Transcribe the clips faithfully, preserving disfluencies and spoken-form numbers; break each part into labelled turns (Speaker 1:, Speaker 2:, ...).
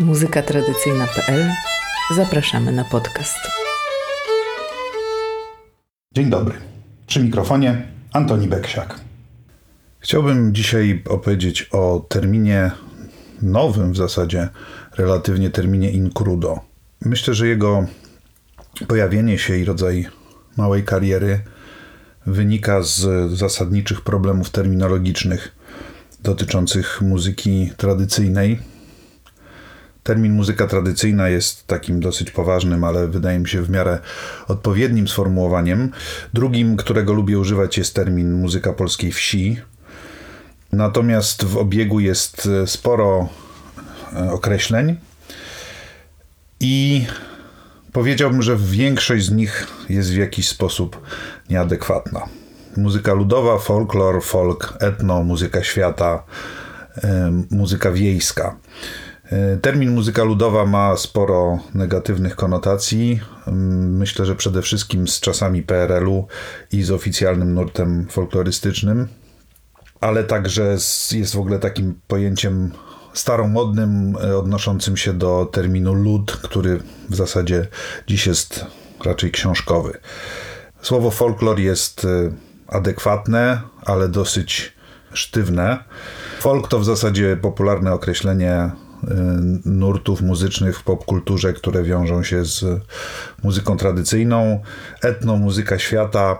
Speaker 1: muzyka tradycyjna kropka p l. Zapraszamy na podcast.
Speaker 2: Dzień dobry. Przy mikrofonie Antoni Beksiak. Chciałbym dzisiaj opowiedzieć o terminie nowym w zasadzie, relatywnie terminie incrudo. Myślę, że jego pojawienie się i rodzaj małej kariery wynika z zasadniczych problemów terminologicznych dotyczących muzyki tradycyjnej. Termin muzyka tradycyjna jest takim dosyć poważnym, ale wydaje mi się w miarę odpowiednim sformułowaniem. Drugim, którego lubię używać, jest termin muzyka polskiej wsi. Natomiast w obiegu jest sporo określeń i powiedziałbym, że większość z nich jest w jakiś sposób nieadekwatna. Muzyka ludowa, folklor, folk, etno, muzyka świata, muzyka wiejska. Termin muzyka ludowa ma sporo negatywnych konotacji. Myślę, że przede wszystkim z czasami P R L u i z oficjalnym nurtem folklorystycznym, ale także jest w ogóle takim pojęciem staromodnym, odnoszącym się do terminu lud, który w zasadzie dziś jest raczej książkowy. Słowo folklor jest adekwatne, ale dosyć sztywne. Folk to w zasadzie popularne określenie nurtów muzycznych w popkulturze, które wiążą się z muzyką tradycyjną. Etno, muzyka świata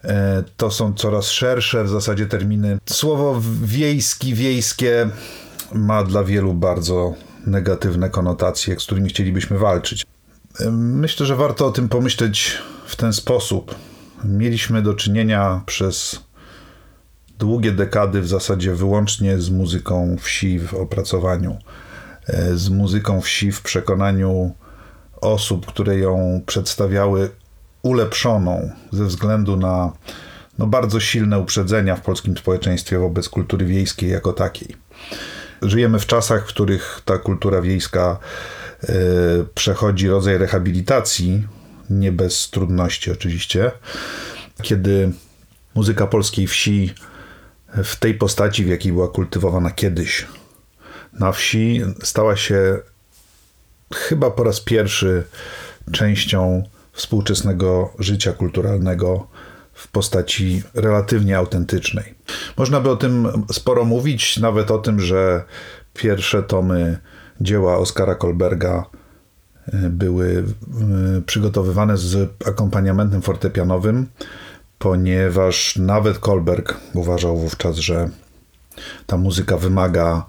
Speaker 2: to są coraz szersze w zasadzie terminy. Słowo wiejski, wiejskie ma dla wielu bardzo negatywne konotacje, z którymi chcielibyśmy walczyć. Myślę, że warto o tym pomyśleć w ten sposób. Mieliśmy do czynienia przez długie dekady w zasadzie wyłącznie z muzyką wsi w opracowaniu, z muzyką wsi w przekonaniu osób, które ją przedstawiały ulepszoną ze względu na no, bardzo silne uprzedzenia w polskim społeczeństwie wobec kultury wiejskiej jako takiej. Żyjemy w czasach, w których ta kultura wiejska y, przechodzi rodzaj rehabilitacji, nie bez trudności oczywiście, kiedy muzyka polskiej wsi w tej postaci, w jakiej była kultywowana kiedyś na wsi, stała się chyba po raz pierwszy częścią współczesnego życia kulturalnego w postaci relatywnie autentycznej. Można by o tym sporo mówić, nawet o tym, że pierwsze tomy dzieła Oskara Kolberga były przygotowywane z akompaniamentem fortepianowym, ponieważ nawet Kolberg uważał wówczas, że ta muzyka wymaga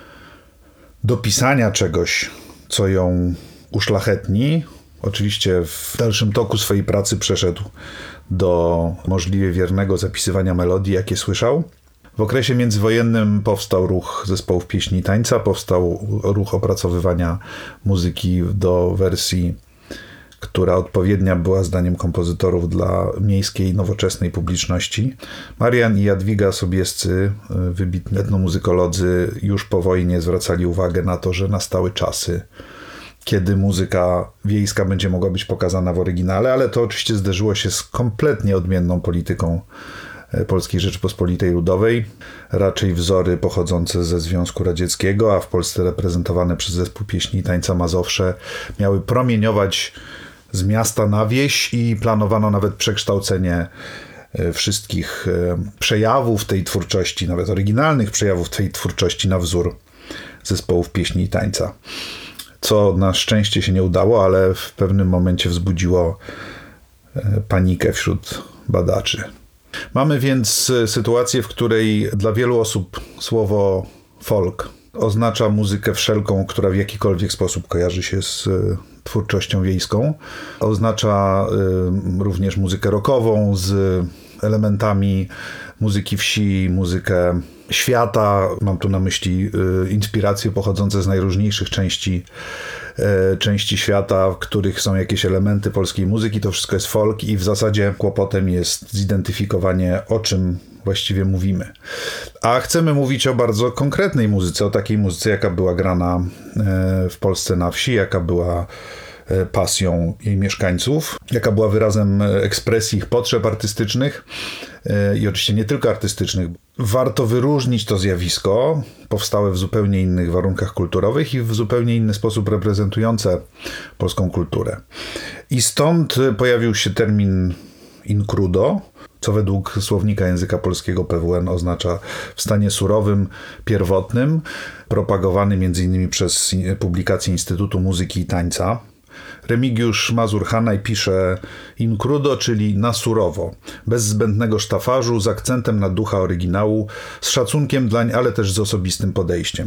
Speaker 2: dopisania czegoś, co ją uszlachetni. Oczywiście w dalszym toku swojej pracy przeszedł do możliwie wiernego zapisywania melodii, jakie słyszał. W okresie międzywojennym powstał ruch zespołów pieśni i tańca, powstał ruch opracowywania muzyki do wersji, która odpowiednia była zdaniem kompozytorów dla miejskiej, nowoczesnej publiczności. Marian i Jadwiga Sobiescy, wybitni etnomuzykolodzy, już po wojnie zwracali uwagę na to, że nastały czasy, kiedy muzyka wiejska będzie mogła być pokazana w oryginale, ale to oczywiście zderzyło się z kompletnie odmienną polityką Polskiej Rzeczypospolitej Ludowej. Raczej wzory pochodzące ze Związku Radzieckiego, a w Polsce reprezentowane przez zespół pieśni i tańca Mazowsze, miały promieniować z miasta na wieś i planowano nawet przekształcenie wszystkich przejawów tej twórczości, nawet oryginalnych przejawów tej twórczości na wzór zespołów pieśni i tańca. Co na szczęście się nie udało, ale w pewnym momencie wzbudziło panikę wśród badaczy. Mamy więc sytuację, w której dla wielu osób słowo folk oznacza muzykę wszelką, która w jakikolwiek sposób kojarzy się z twórczością wiejską. Oznacza również muzykę rockową z elementami muzyki wsi, muzykę świata. Mam tu na myśli inspiracje pochodzące z najróżniejszych części, części świata, w których są jakieś elementy polskiej muzyki. To wszystko jest folk i w zasadzie kłopotem jest zidentyfikowanie, o czym właściwie mówimy. A chcemy mówić o bardzo konkretnej muzyce, o takiej muzyce, jaka była grana w Polsce na wsi, jaka była pasją jej mieszkańców, jaka była wyrazem ekspresji ich potrzeb artystycznych i oczywiście nie tylko artystycznych. Warto wyróżnić to zjawisko, powstałe w zupełnie innych warunkach kulturowych i w zupełnie inny sposób reprezentujące polską kulturę. I stąd pojawił się termin incrudo, co według słownika języka polskiego P W N oznacza w stanie surowym, pierwotnym, propagowany między innymi przez publikację Instytutu Muzyki i Tańca. Remigiusz Mazur-Hanaj pisze incrudo, czyli na surowo, bez zbędnego sztafarzu, z akcentem na ducha oryginału, z szacunkiem dlań, ale też z osobistym podejściem.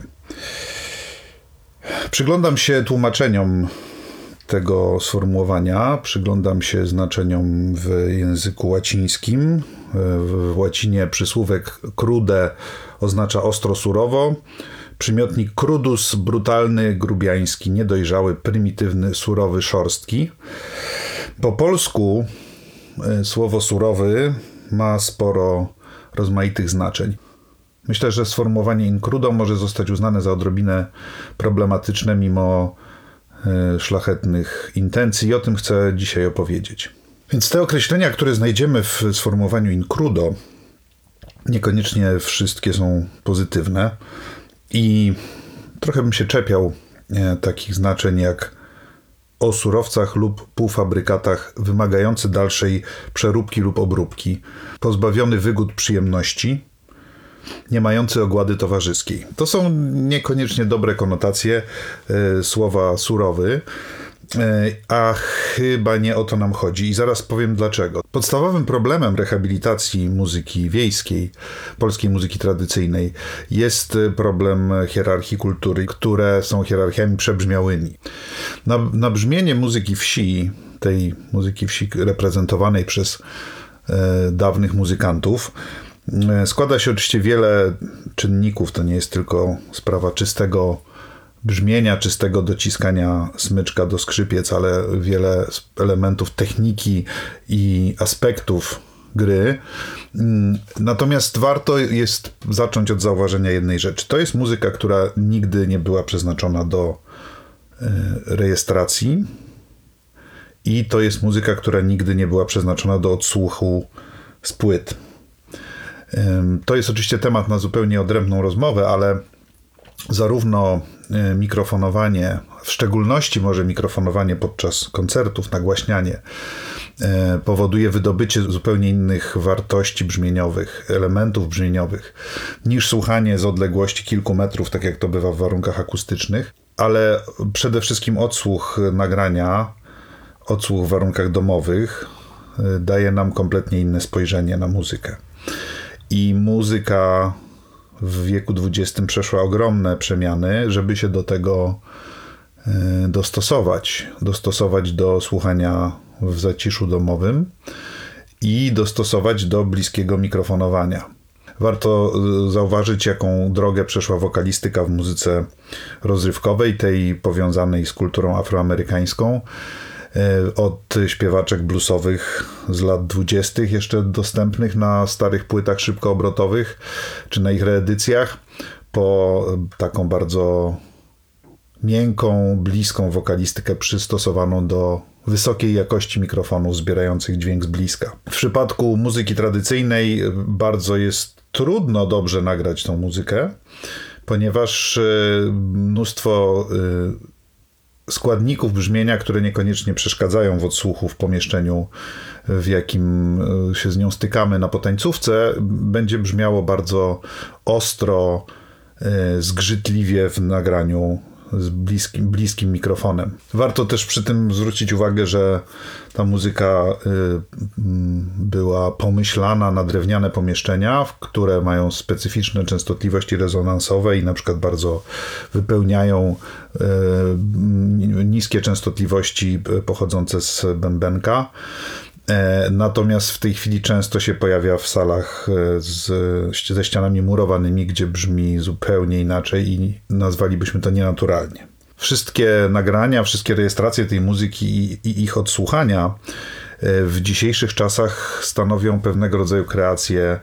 Speaker 2: Przyglądam się tłumaczeniom tego sformułowania, przyglądam się znaczeniom w języku łacińskim. W łacinie przysłówek crude oznacza ostro surowo. Przymiotnik crudus brutalny, grubiański, niedojrzały, prymitywny, surowy, szorstki. Po polsku słowo surowy ma sporo rozmaitych znaczeń. Myślę, że sformułowanie incrudo może zostać uznane za odrobinę problematyczne mimo szlachetnych intencji i o tym chcę dzisiaj opowiedzieć. Więc te określenia, które znajdziemy w sformułowaniu incrudo, niekoniecznie wszystkie są pozytywne i trochę bym się czepiał takich znaczeń jak o surowcach lub półfabrykatach wymagający dalszej przeróbki lub obróbki, pozbawiony wygód przyjemności, nie mający ogłady towarzyskiej. To są niekoniecznie dobre konotacje y, słowa surowy, y, a chyba nie o to nam chodzi i zaraz powiem dlaczego. Podstawowym problemem rehabilitacji muzyki wiejskiej, polskiej muzyki tradycyjnej jest problem hierarchii kultury, które są hierarchiami przebrzmiałymi. Na, na brzmienie muzyki wsi, tej muzyki wsi reprezentowanej przez y, dawnych muzykantów, składa się oczywiście wiele czynników, to nie jest tylko sprawa czystego brzmienia, czystego dociskania smyczka do skrzypiec, ale wiele elementów techniki i aspektów gry. Natomiast warto jest zacząć od zauważenia jednej rzeczy. To jest muzyka, która nigdy nie była przeznaczona do rejestracji i to jest muzyka, która nigdy nie była przeznaczona do odsłuchu z płyt. To jest oczywiście temat na zupełnie odrębną rozmowę, ale zarówno mikrofonowanie, w szczególności może mikrofonowanie podczas koncertów, nagłaśnianie, powoduje wydobycie zupełnie innych wartości brzmieniowych, elementów brzmieniowych, niż słuchanie z odległości kilku metrów, tak jak to bywa w warunkach akustycznych, ale przede wszystkim odsłuch nagrania, odsłuch w warunkach domowych daje nam kompletnie inne spojrzenie na muzykę. I muzyka w wieku dwudziestym przeszła ogromne przemiany, żeby się do tego dostosować. Dostosować do słuchania w zaciszu domowym i dostosować do bliskiego mikrofonowania. Warto zauważyć, jaką drogę przeszła wokalistyka w muzyce rozrywkowej, tej powiązanej z kulturą afroamerykańską. Od śpiewaczek bluesowych z lat dwudziestych jeszcze dostępnych na starych płytach szybkoobrotowych, czy na ich reedycjach, po taką bardzo miękką, bliską wokalistykę przystosowaną do wysokiej jakości mikrofonów zbierających dźwięk z bliska. W przypadku muzyki tradycyjnej bardzo jest trudno dobrze nagrać tą muzykę, ponieważ mnóstwo składników brzmienia, które niekoniecznie przeszkadzają w odsłuchu w pomieszczeniu, w jakim się z nią stykamy na potańcówce, będzie brzmiało bardzo ostro, zgrzytliwie w nagraniu z bliskim, bliskim mikrofonem. Warto też przy tym zwrócić uwagę, że ta muzyka była pomyślana na drewniane pomieszczenia, które mają specyficzne częstotliwości rezonansowe i na przykład bardzo wypełniają niskie częstotliwości pochodzące z bębenka. Natomiast w tej chwili często się pojawia w salach z, ze ścianami murowanymi, gdzie brzmi zupełnie inaczej i nazwalibyśmy to nienaturalnie. Wszystkie nagrania, wszystkie rejestracje tej muzyki i, i ich odsłuchania w dzisiejszych czasach stanowią pewnego rodzaju kreacje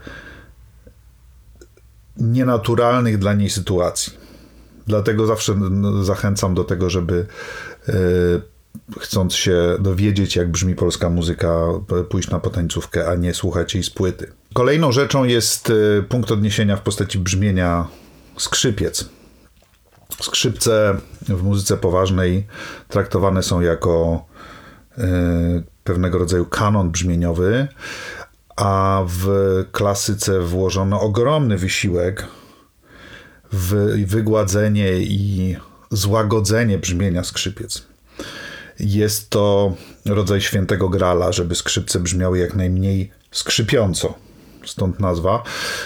Speaker 2: nienaturalnych dla niej sytuacji. Dlatego zawsze zachęcam do tego, żeby chcąc się dowiedzieć, jak brzmi polska muzyka, pójść na potańcówkę, a nie słuchać jej z płyty. Kolejną rzeczą jest punkt odniesienia w postaci brzmienia skrzypiec. Skrzypce w muzyce poważnej traktowane są jako y, pewnego rodzaju kanon brzmieniowy, a w klasyce włożono ogromny wysiłek w wygładzenie i złagodzenie brzmienia skrzypiec. Jest to rodzaj świętego grala, żeby skrzypce brzmiały jak najmniej skrzypiąco. Stąd nazwa.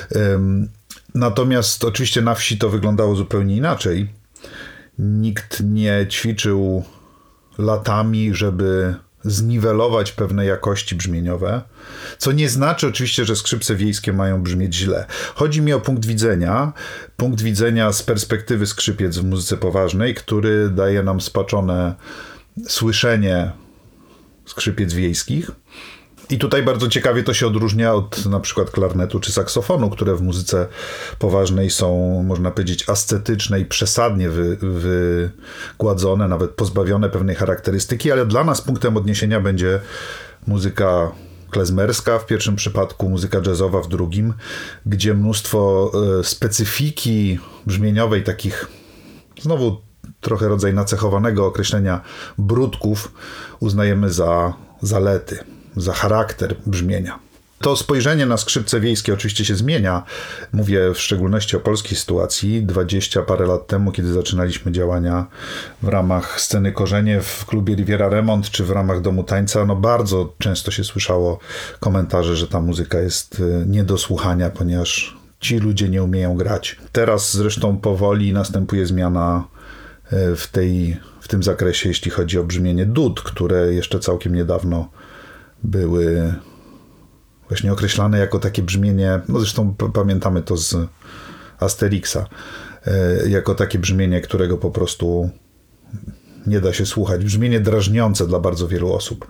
Speaker 2: Natomiast oczywiście na wsi to wyglądało zupełnie inaczej. Nikt nie ćwiczył latami, żeby zniwelować pewne jakości brzmieniowe, co nie znaczy oczywiście, że skrzypce wiejskie mają brzmieć źle. Chodzi mi o punkt widzenia, punkt widzenia z perspektywy skrzypiec w muzyce poważnej, który daje nam spaczone słyszenie skrzypiec wiejskich. I tutaj bardzo ciekawie to się odróżnia od na przykład klarnetu czy saksofonu, które w muzyce poważnej są, można powiedzieć, ascetyczne i przesadnie wy, wygładzone, nawet pozbawione pewnej charakterystyki, ale dla nas punktem odniesienia będzie muzyka klezmerska w pierwszym przypadku, muzyka jazzowa w drugim, gdzie mnóstwo specyfiki brzmieniowej, takich znowu trochę rodzaj nacechowanego określenia brudków uznajemy za zalety, za charakter brzmienia. To spojrzenie na skrzypce wiejskie oczywiście się zmienia. Mówię w szczególności o polskiej sytuacji. Dwadzieścia parę lat temu, kiedy zaczynaliśmy działania w ramach Sceny Korzenie w klubie Riviera Remont, czy w ramach Domu Tańca, no bardzo często się słyszało komentarze, że ta muzyka jest nie do słuchania, ponieważ ci ludzie nie umieją grać. Teraz zresztą powoli następuje zmiana w, tej, w tym zakresie, jeśli chodzi o brzmienie dud, które jeszcze całkiem niedawno były właśnie określane jako takie brzmienie, no zresztą p- pamiętamy to z Asterixa, y, jako takie brzmienie, którego po prostu nie da się słuchać. Brzmienie drażniące dla bardzo wielu osób.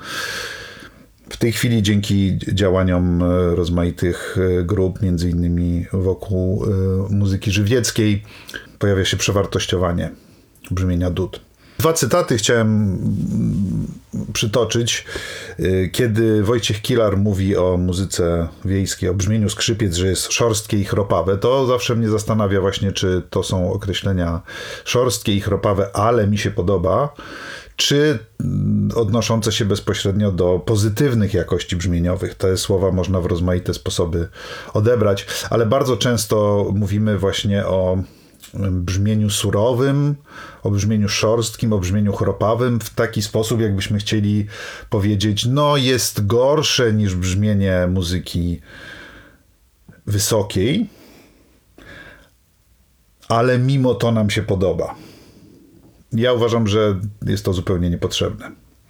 Speaker 2: W tej chwili dzięki działaniom rozmaitych grup, między innymi wokół y, muzyki żywieckiej, pojawia się przewartościowanie brzmienia dud. Dwa cytaty chciałem przytoczyć. Kiedy Wojciech Kilar mówi o muzyce wiejskiej, o brzmieniu skrzypiec, że jest szorstkie i chropawe, to zawsze mnie zastanawia właśnie, czy to są określenia szorstkie i chropawe, ale mi się podoba, czy odnoszące się bezpośrednio do pozytywnych jakości brzmieniowych. Te słowa można w rozmaite sposoby odebrać, ale bardzo często mówimy właśnie o brzmieniu surowym, o brzmieniu szorstkim, o brzmieniu chropawym w taki sposób, jakbyśmy chcieli powiedzieć, no jest gorsze niż brzmienie muzyki wysokiej, ale mimo to nam się podoba. Ja uważam, że jest to zupełnie niepotrzebne.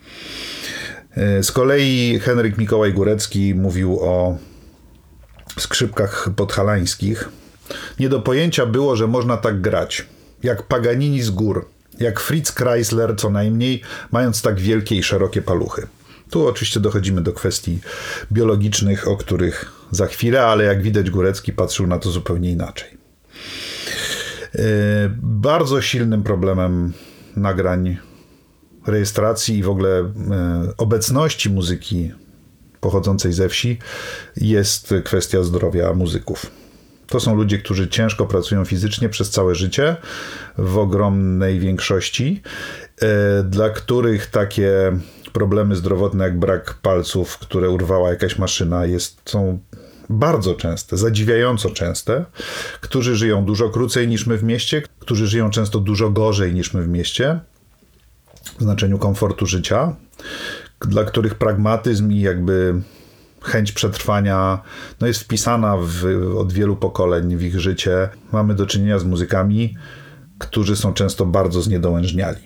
Speaker 2: Z kolei Henryk Mikołaj Górecki mówił o skrzypkach podhalańskich. Nie do pojęcia było, że można tak grać, jak Paganini z gór, jak Fritz Kreisler co najmniej, mając tak wielkie i szerokie paluchy. Tu oczywiście dochodzimy do kwestii biologicznych, o których za chwilę, ale jak widać Górecki patrzył na to zupełnie inaczej. Yy, bardzo silnym problemem nagrań, rejestracji i w ogóle yy, obecności muzyki pochodzącej ze wsi jest kwestia zdrowia muzyków. To są ludzie, którzy ciężko pracują fizycznie przez całe życie, w ogromnej większości, dla których takie problemy zdrowotne jak brak palców, które urwała jakaś maszyna, jest, są bardzo częste, zadziwiająco częste, którzy żyją dużo krócej niż my w mieście, którzy żyją często dużo gorzej niż my w mieście, w znaczeniu komfortu życia, dla których pragmatyzm i jakby chęć przetrwania no jest wpisana w, od wielu pokoleń w ich życie. Mamy do czynienia z muzykami, którzy są często bardzo zniedołężniali.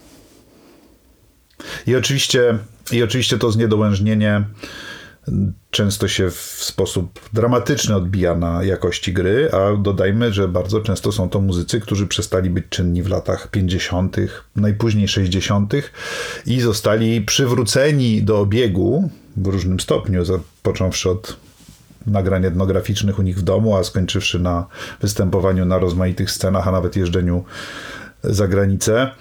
Speaker 2: I oczywiście, i oczywiście to zniedołężnienie często się w sposób dramatyczny odbija na jakości gry, a dodajmy, że bardzo często są to muzycy, którzy przestali być czynni w latach pięćdziesiątych, najpóźniej sześćdziesiątych i zostali przywróceni do obiegu w różnym stopniu, począwszy od nagrań etnograficznych u nich w domu, a skończywszy na występowaniu na rozmaitych scenach, a nawet jeżdżeniu za granicę.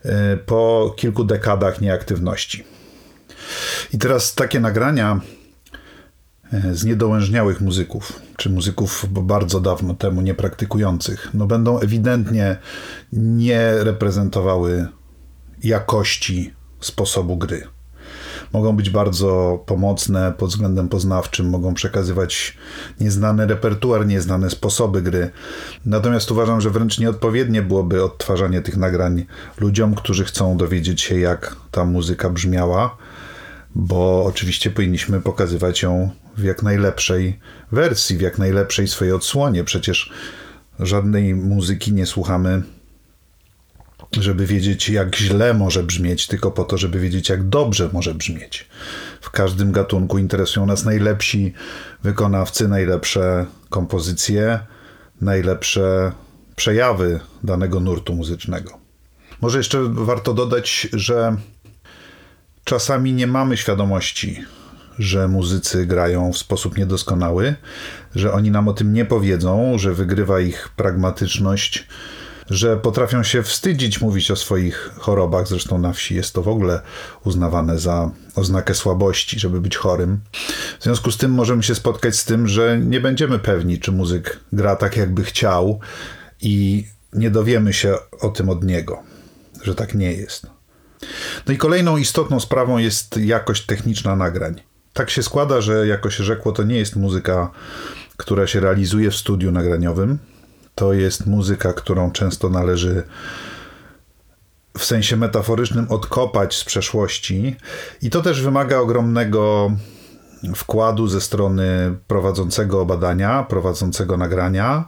Speaker 2: po kilku dekadach nieaktywności. I teraz takie nagrania z niedołężniałych muzyków, czy muzyków bardzo dawno temu niepraktykujących, no będą ewidentnie nie reprezentowały jakości sposobu gry. Mogą być bardzo pomocne pod względem poznawczym, mogą przekazywać nieznany repertuar, nieznane sposoby gry. Natomiast uważam, że wręcz nieodpowiednie byłoby odtwarzanie tych nagrań ludziom, którzy chcą dowiedzieć się, jak ta muzyka brzmiała, bo oczywiście powinniśmy pokazywać ją w jak najlepszej wersji, w jak najlepszej swojej odsłonie. Przecież żadnej muzyki nie słuchamy, żeby wiedzieć, jak źle może brzmieć, tylko po to, żeby wiedzieć, jak dobrze może brzmieć. W każdym gatunku interesują nas najlepsi wykonawcy, najlepsze kompozycje, najlepsze przejawy danego nurtu muzycznego. Może jeszcze warto dodać, że czasami nie mamy świadomości, że muzycy grają w sposób niedoskonały, że oni nam o tym nie powiedzą, że wygrywa ich pragmatyczność, że potrafią się wstydzić mówić o swoich chorobach. Zresztą na wsi jest to w ogóle uznawane za oznakę słabości, żeby być chorym. W związku z tym możemy się spotkać z tym, że nie będziemy pewni, czy muzyk gra tak, jakby chciał i nie dowiemy się o tym od niego, że tak nie jest. No i kolejną istotną sprawą jest jakość techniczna nagrań. Tak się składa, że jako się rzekło, to nie jest muzyka, która się realizuje w studiu nagraniowym. To jest muzyka, którą często należy w sensie metaforycznym odkopać z przeszłości i to też wymaga ogromnego wkładu ze strony prowadzącego badania, prowadzącego nagrania,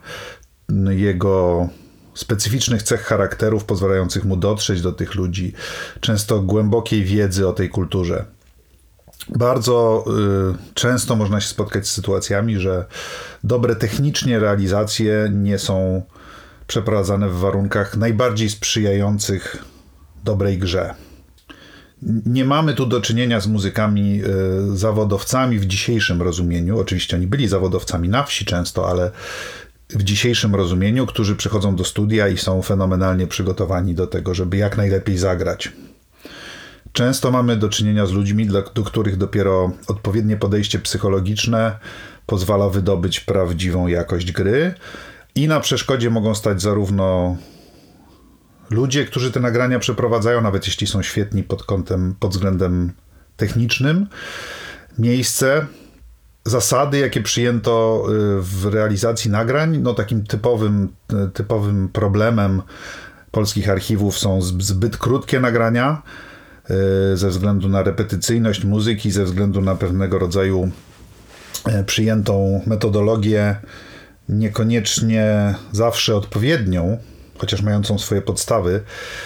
Speaker 2: jego specyficznych cech charakterów pozwalających mu dotrzeć do tych ludzi, często głębokiej wiedzy o tej kulturze. Bardzo y, często można się spotkać z sytuacjami, że dobre technicznie realizacje nie są przeprowadzane w warunkach najbardziej sprzyjających dobrej grze. Nie mamy tu do czynienia z muzykami y, zawodowcami w dzisiejszym rozumieniu. Oczywiście oni byli zawodowcami na wsi często, ale w dzisiejszym rozumieniu, którzy przychodzą do studia i są fenomenalnie przygotowani do tego, żeby jak najlepiej zagrać. Często mamy do czynienia z ludźmi, dla, do których dopiero odpowiednie podejście psychologiczne pozwala wydobyć prawdziwą jakość gry i na przeszkodzie mogą stać zarówno ludzie, którzy te nagrania przeprowadzają, nawet jeśli są świetni pod kątem, pod względem technicznym, miejsce, zasady, jakie przyjęto w realizacji nagrań. No takim typowym, typowym problemem polskich archiwów są zbyt krótkie nagrania, ze względu na repetycyjność muzyki, ze względu na pewnego rodzaju przyjętą metodologię, niekoniecznie zawsze odpowiednią, chociaż mającą swoje podstawy,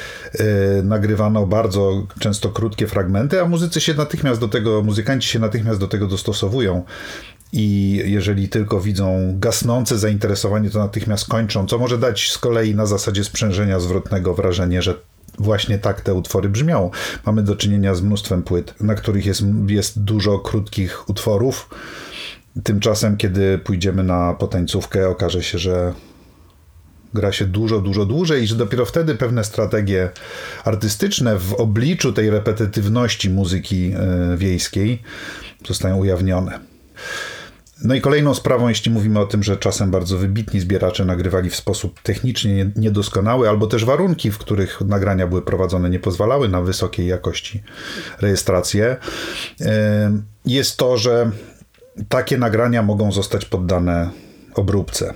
Speaker 2: nagrywano bardzo często krótkie fragmenty, a muzycy się natychmiast do tego, muzykanci się natychmiast do tego dostosowują. I jeżeli tylko widzą gasnące zainteresowanie, to natychmiast kończą, co może dać z kolei na zasadzie sprzężenia zwrotnego wrażenie, że właśnie tak te utwory brzmią. Mamy do czynienia z mnóstwem płyt, na których jest, jest dużo krótkich utworów. Tymczasem, kiedy pójdziemy na potańcówkę, okaże się, że gra się dużo, dużo dłużej i że dopiero wtedy pewne strategie artystyczne w obliczu tej repetytywności muzyki wiejskiej zostają ujawnione. No i kolejną sprawą, jeśli mówimy o tym, że czasem bardzo wybitni zbieracze nagrywali w sposób technicznie niedoskonały, albo też warunki, w których nagrania były prowadzone, nie pozwalały na wysokiej jakości rejestrację, jest to, że takie nagrania mogą zostać poddane obróbce.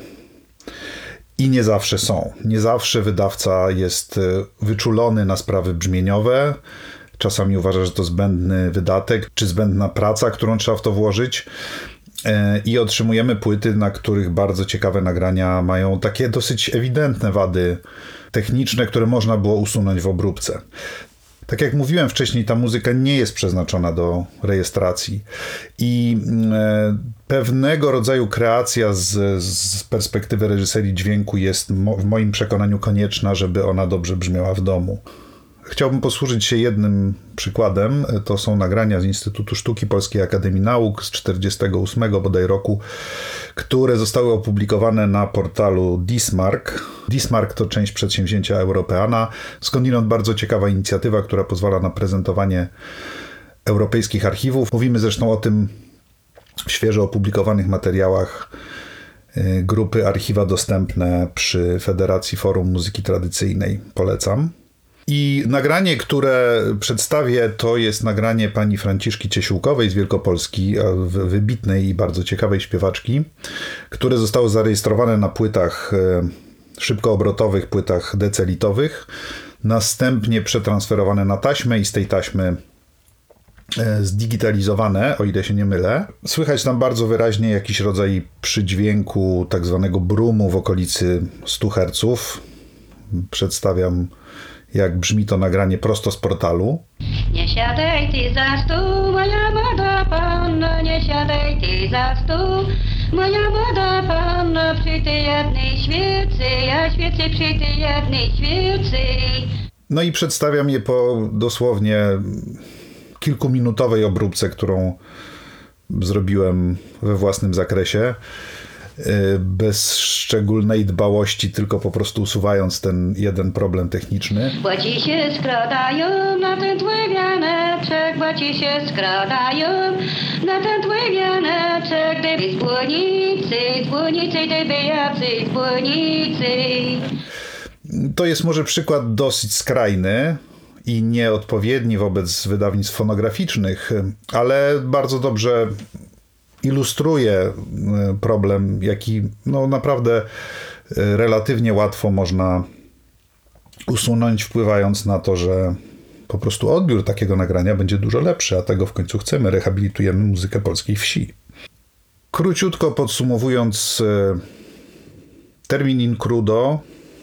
Speaker 2: I nie zawsze są. Nie zawsze wydawca jest wyczulony na sprawy brzmieniowe. Czasami uważa, że to zbędny wydatek, czy zbędna praca, którą trzeba w to włożyć. I otrzymujemy płyty, na których bardzo ciekawe nagrania mają takie dosyć ewidentne wady techniczne, które można było usunąć w obróbce. Tak jak mówiłem wcześniej, ta muzyka nie jest przeznaczona do rejestracji i pewnego rodzaju kreacja z, z perspektywy reżyserii dźwięku jest mo, w moim przekonaniu konieczna, żeby ona dobrze brzmiała w domu. Chciałbym posłużyć się jednym przykładem. To są nagrania z Instytutu Sztuki Polskiej Akademii Nauk z czterdziestego ósmego bodaj roku, które zostały opublikowane na portalu Dismark. Dismark to część przedsięwzięcia Europeana. Skądinąd bardzo ciekawa inicjatywa, która pozwala na prezentowanie europejskich archiwów. Mówimy zresztą o tym w świeżo opublikowanych materiałach grupy Archiwa Dostępne przy Federacji Forum Muzyki Tradycyjnej. Polecam. I nagranie, które przedstawię, to jest nagranie pani Franciszki Ciesiłkowej z Wielkopolski, wybitnej i bardzo ciekawej śpiewaczki, które zostało zarejestrowane na płytach szybkoobrotowych, płytach decelitowych, następnie przetransferowane na taśmę i z tej taśmy zdigitalizowane, o ile się nie mylę. Słychać tam bardzo wyraźnie jakiś rodzaj przydźwięku, tak zwanego brumu w okolicy stu herców. Przedstawiam, jak brzmi to nagranie prosto z portalu.
Speaker 3: Nie siadaj ty za stół, moja młoda panno, nie siadaj ty za stół, moja młoda panno, przy tej jednej świecy, ja świecę przy tej jednej świecy.
Speaker 2: No i przedstawiam je po dosłownie kilkuminutowej obróbce, którą zrobiłem we własnym zakresie, bez szczególnej dbałości, tylko po prostu usuwając ten jeden problem techniczny.
Speaker 3: Bo ci się skradają na ten twój wianeczek, bo ci się skradają na ten twój wianeczek, gdyby z błonicy, z błonicy, gdyby jacy z błonicy.
Speaker 2: To jest może przykład dosyć skrajny i nieodpowiedni wobec wydawnictw fonograficznych, ale bardzo dobrze ilustruje problem, jaki no naprawdę relatywnie łatwo można usunąć, wpływając na to, że po prostu odbiór takiego nagrania będzie dużo lepszy, a tego w końcu chcemy. Rehabilitujemy muzykę polskiej wsi. Króciutko podsumowując, termin in crudo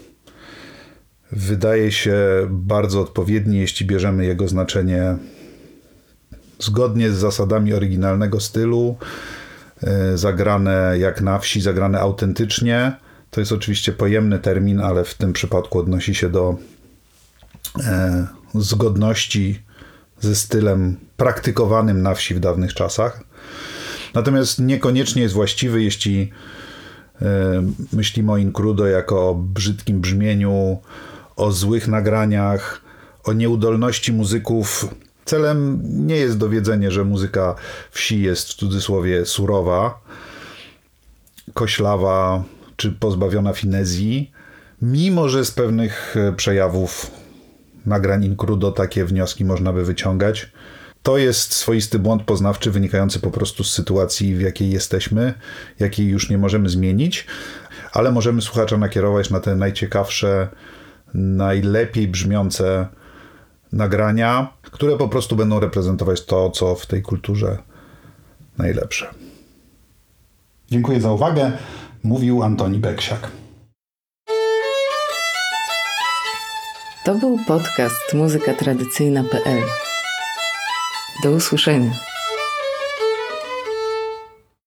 Speaker 2: wydaje się bardzo odpowiedni, jeśli bierzemy jego znaczenie zgodnie z zasadami oryginalnego stylu, zagrane jak na wsi, zagrane autentycznie. To jest oczywiście pojemny termin, ale w tym przypadku odnosi się do e, zgodności ze stylem praktykowanym na wsi w dawnych czasach. Natomiast niekoniecznie jest właściwy, jeśli e, myślimy o in crudo jako o brzydkim brzmieniu, o złych nagraniach, o nieudolności muzyków. Celem nie jest dowiedzenie, że muzyka wsi jest w cudzysłowie surowa, koślawa czy pozbawiona finezji, mimo że z pewnych przejawów nagrań in crudo takie wnioski można by wyciągać. To jest swoisty błąd poznawczy wynikający po prostu z sytuacji, w jakiej jesteśmy, jakiej już nie możemy zmienić, ale możemy słuchacza nakierować na te najciekawsze, najlepiej brzmiące nagrania, które po prostu będą reprezentować to, co w tej kulturze najlepsze. Dziękuję za uwagę. Mówił Antoni Beksiak.
Speaker 1: To był podcast muzyka tradycyjna kropka p l. Do usłyszenia.